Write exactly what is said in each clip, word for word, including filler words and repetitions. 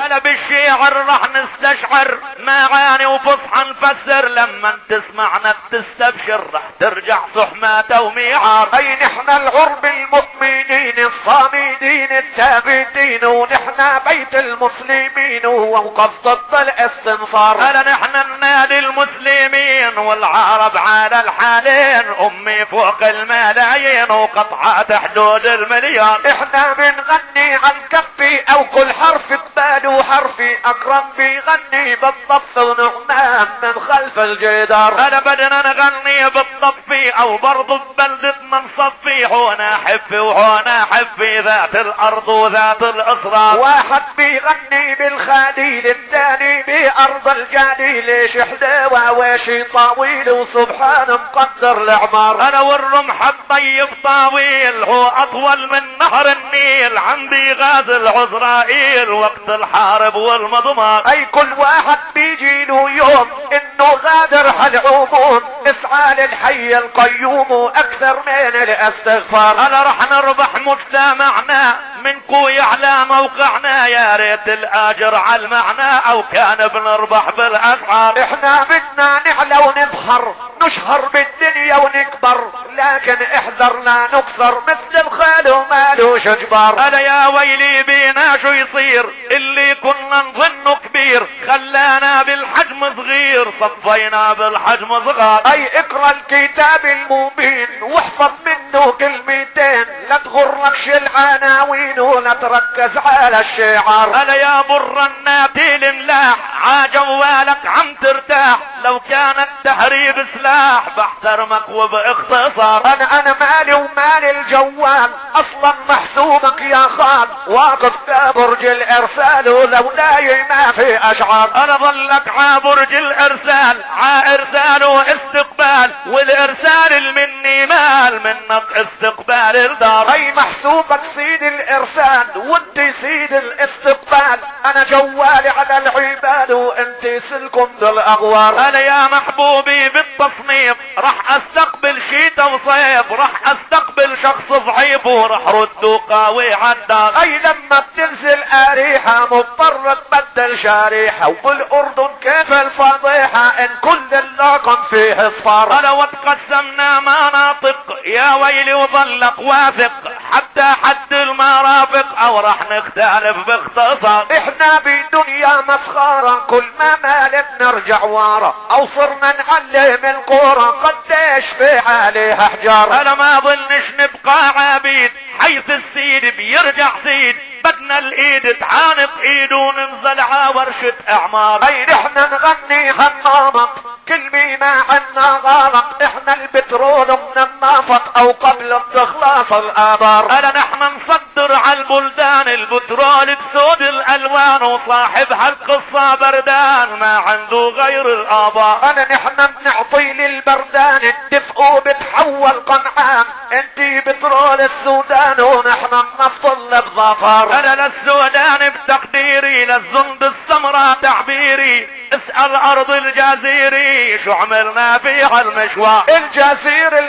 هلا بالشعر راح نستشعر معاني وفصحى نفسر، لما تسمعنا تستبشر راح ترجع صحمة وميعار. اي نحن العرب المؤمنين الصامدين الثابتين، ونحن بيت المسلمين ووقف ضد الاستنصار. هلا نحن النادي المسلمين والعرب على الحالين، امي فوق الملايين وقطعات حدود المليون. احنا بنغني عن كفي او كل حرف قبال وحرفي، اكرم بيغني بالضبط ونعمان من خلف الجدار. هلا بدنا نغني بالضبي او برضو ببلدتنا نصفي، هنا حفي وهنا حفي ذات الارض وذات الاصرار. واحد بيغني بالخليل الثاني بارض الجليل، ليش حلاوه وشي طويل وسبحان مقدر الاعمار. انا والرمح الطيب طويل هو اطول من نهر النيل، عندي غازل عزرائيل وقت الحارب والمضمار. اي كل واحد بيجي له يوم انه غادر هالعموم، اسعى للحي القيوم اكثر من الاستغفار. انا رح نربح مجتمعنا منكو يعلى موقعنا، يا ريت الاجر على المعنى او كان بنربح بالاسعار. احنا بدنا نعلى ونظهر نشهر بالدنيا ونكبر، لكن احذرنا نكسر مثل الخيل ومالوش جبار. انا يا ويلي بينا شو يصير اللي كنا نظنه كبير، خلانا بالحجم صغير صفينا بالحجم صغار. اي اقرا الكتاب المبين واحفظ منه كلمتين، لا تغركش العناوين ولا تركز على الشعار. انا يا بر الناتي الملاح عجوالك عم ترتاح، لو كان التحريب سلاح بحترمك وباختصار. انا انا مالي ومال الجوال اصلا محسوبك يا خال، واقف برج الارسال ولولاي ما في اشعار. انا ظلك ع برج الارسال ع ارسال واستقبال، والارسال المني مال منك استقبال الدار. اي محسوبك سيد الارسال وانت سيد الاستقبال، انا جوالي على العباد وانت سلكم بالاغوار. انا يا محبوبي بالتصنيف راح استقبل شيتا وصيف، راح استقبل شخص ضعيف وراح رد قوي عالدار. اي لما بتنزل اريحة مضطر تبدل شريحة، وبالاردن كيف الفضيحة ان كل اللقم فيه اصفار. انا وتقسمنا مناطق يا ويلي وظلك واثق، حتى حد المرافق او راح نختلف باختصار. احنا بدنيا مسخرة كل ما مالت نرجع ورا، او صرنا نعلم القرى قديش في عليها احجار. انا ما ظنش نبقى عبيد حيث السيد بيرجع سيد، بدنا الايد تعانق ايد وننزل ع ورشة اعمار. اي نحن نغني هالنمط كلمة ما عنا غلط، احنا البترول من النفط او قبل تخلص الابار. انا نحن نصدر على البلدان البترول بسود الالوان، وصاحب هالقصة بردان ما عنده غير الابار. انا نحن بنعطي للبردان الدفء وبتحول قنعان، انتي بترول السودان ونحن النفط اللي بظفر. انا للسودان بتقديري للزند السمراء تعبيري، اسأل ارض الجزيري شو عملنا فيها المشوار. الجزيرة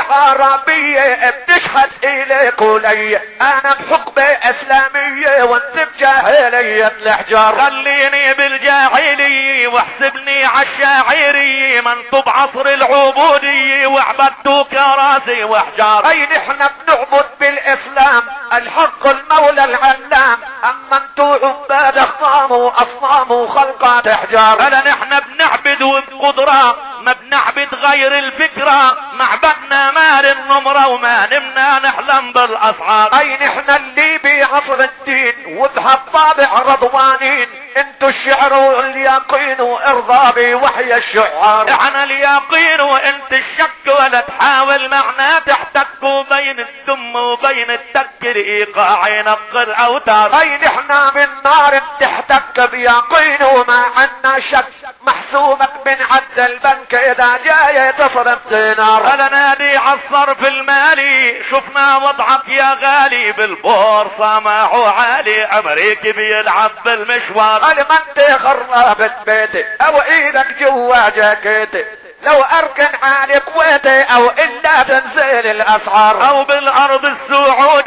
العربية بتشهد اليك ولي، انا بحقبة اسلامية وانت بجاهلية الاحجار. خليني بالجاهلية واحسبني عالشاعرية، منطب عصر العبودية وعبدتو كراسي واحجار. اي نحن بنعبد بالاسلام الحق المولى العلام، اما انتو عباد اخطام واصنام وخلقات احجار. هلا نحن بنعبد وبقدرة ما بنعبد غير الفكرة، معبدنا مال النمرة وما نمنا نحلم بالاسعار. اي نحن اللي بعصر الدين وبهالطابع رضوانين، انتو الشعر واليقين وارضى بوحي الشعار. احنا اليقين وانت الشك، ولا تحاول معنا تحتك بين الدم وبين التك الايقاع ينقل اوتار. اي نحن من نار تحتك بيقين وما عنا شك، محسوبك من عد البنك اذا جاي تصرف دينار. هلا نادي عالصرف المالي شفنا وضعك يا غالي، بالبورصة معه عالي امريكي بيلعب بالمشوار. هل ما انت خربت بيتي او ايدك جوا جاكيتي، لو اركن على كويتي او الا تنزل الاسعار. او بالارض السعودية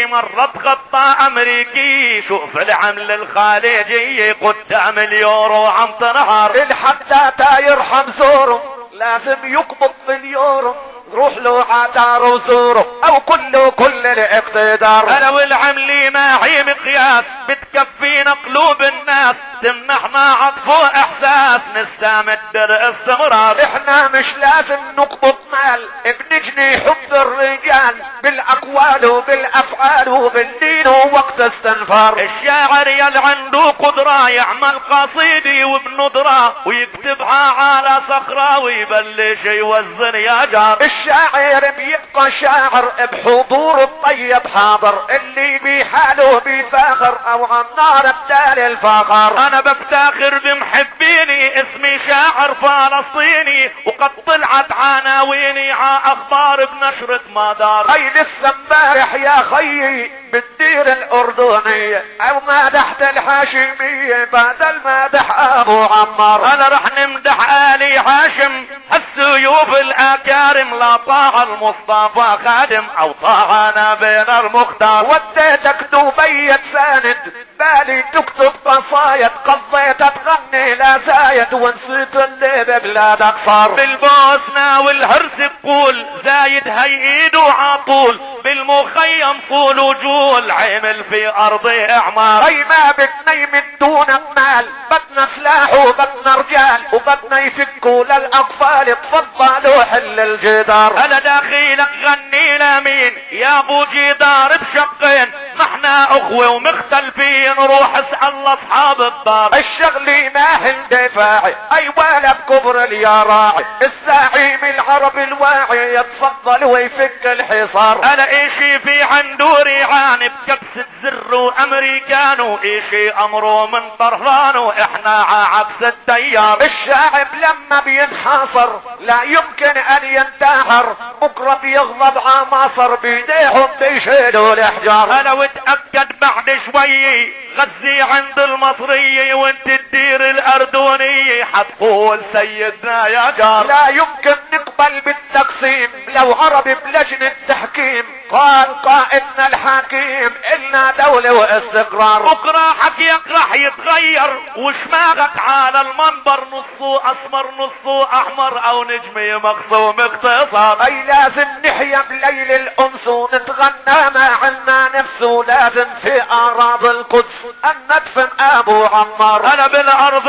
مرة غطى امريكي، شوف العمل الخارجي قدام اليورو عم تنهار. الحداتا يرحم زوره لازم يقبض باليورو، روح له عدار وزوره او كله كل الاقتدار. انا والعملي معي مقياس بتكفينا قلوب الناس، تمنحنا عطف واحساس نستمد الاستمرار. احنا مش لازم نقبض مال، بنجني حب الرجال بالاقوال وبالافعال وبالدين ووقت استنفار. الشاعر يل عنده قدرة يعمل قصيدي وبندرة ويكتبها على صخرة ويبلش يوزن يا جار. الشاعر بيبقى شاعر بحضور الطيب حاضر، اللي بحاله بيفاخر او عالنار التالي الفخر. انا بفتخر بمحبيني اسمي شاعر فلسطيني، وقد طلعت عناويني ع اخبار بنشرة مدار. اي لسه امبارح يا خيي بالدير الاردنية او مدحت الحاشمية بدل مدح ابو عمار. انا رح نمدح الي هاشم السيوف الاكارم، لا طاع المصطفى خادم او طاعنا بين المختار. وديتك دبي تساند بالي تكتب قصايد، قضيت تغني لا زايد ونسيت اللي ببلادك صار. بالبوسنة والهرس بقول زايد هي ايده عطول، بالمخيم طول وجول عمل في ارضي اعمار. اي ما بدنا يمدونا بمال، بدنا سلاح وبدنا رجال وبدنا يفكوا للاطفال، تفضلوا حل الجدار. انا داخلك غني لمين يا ابو جدار بشقين، ما احنا اخوة ومختلفين، روح اسأل اصحاب الدار. الشغلي ما اندفاعي اي ولا بكبر اليراعي، الزعيم العربي الواعي يتفضل ويفك الحصار. انا اشي في عنده ريعان بكبسة زر وامريكانو، اشي امره من طرفانو احنا عكس التيار. الشعب لما بينحاصر لا يمكن ان ينتحر، بكره بيغضب على مصر بيديهم بيشيلوا الاحجار. انا واتاكد بعد شوي غزي عند المصرية وانت الدير الاردنية حتقول سيدنا يا جار. لا يمكن نقبل بالتقسيم لو عربي بلجنة تحكيم، قال قائدنا الحكيم إلنا دولة واستقرار. بكرة حكيك رح يتغير وشماغك على المنبر نصه اسمر نصه احمر او نجمي مقسوم اختصار. اي لازم نحيا بليل الانس ونتغنى ما عنا نفسه، لازم في اراضي القدس ان ندفن ابو عمار. انا بالارض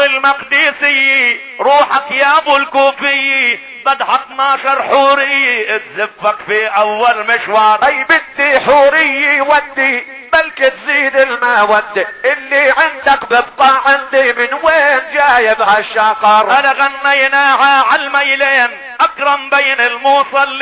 المقدسية روحك يا ابو الكوفية بدها اتناشر حورية تزفك في اول مشوار. اي بدي حورية ودي بلك تزيد المودة، اللي عندك ببقى عندي، من وين جايب هالشقر. انا غنيناها عالميلين اكرم بين الموصل